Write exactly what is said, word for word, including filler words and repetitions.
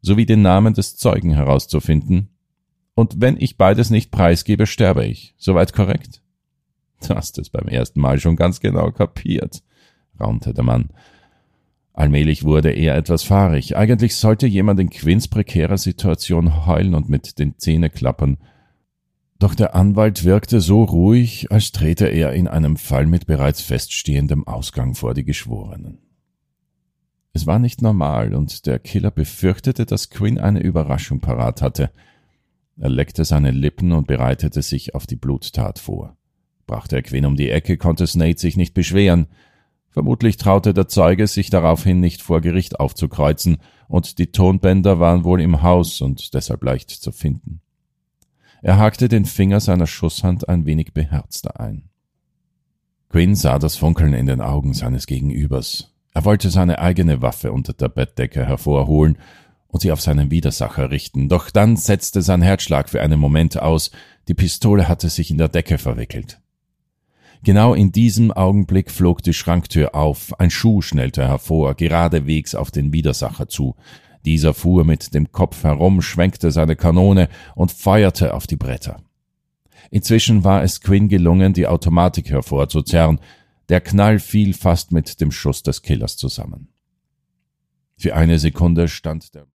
sowie den Namen des Zeugen herauszufinden. Und wenn ich beides nicht preisgebe, sterbe ich. Soweit korrekt? Du hast es beim ersten Mal schon ganz genau kapiert, raunte der Mann. Allmählich wurde er etwas fahrig. Eigentlich sollte jemand in Quinns prekärer Situation heulen und mit den Zähnen klappern. Doch der Anwalt wirkte so ruhig, als trete er in einem Fall mit bereits feststehendem Ausgang vor die Geschworenen. Es war nicht normal, und der Killer befürchtete, dass Quinn eine Überraschung parat hatte. Er leckte seine Lippen und bereitete sich auf die Bluttat vor. Brachte er Quinn um die Ecke, konnte Snade sich nicht beschweren. Vermutlich traute der Zeuge sich daraufhin nicht vor Gericht aufzukreuzen, und die Tonbänder waren wohl im Haus und deshalb leicht zu finden. Er hakte den Finger seiner Schusshand ein wenig beherzter ein. Quinn sah das Funkeln in den Augen seines Gegenübers. Er wollte seine eigene Waffe unter der Bettdecke hervorholen und sie auf seinen Widersacher richten, doch dann setzte sein Herzschlag für einen Moment aus, die Pistole hatte sich in der Decke verwickelt. Genau in diesem Augenblick flog die Schranktür auf, ein Schuh schnellte hervor, geradewegs auf den Widersacher zu. Dieser fuhr mit dem Kopf herum, schwenkte seine Kanone und feuerte auf die Bretter. Inzwischen war es Quinn gelungen, die Automatik hervorzuzerren. Der Knall fiel fast mit dem Schuss des Killers zusammen. Für eine Sekunde stand der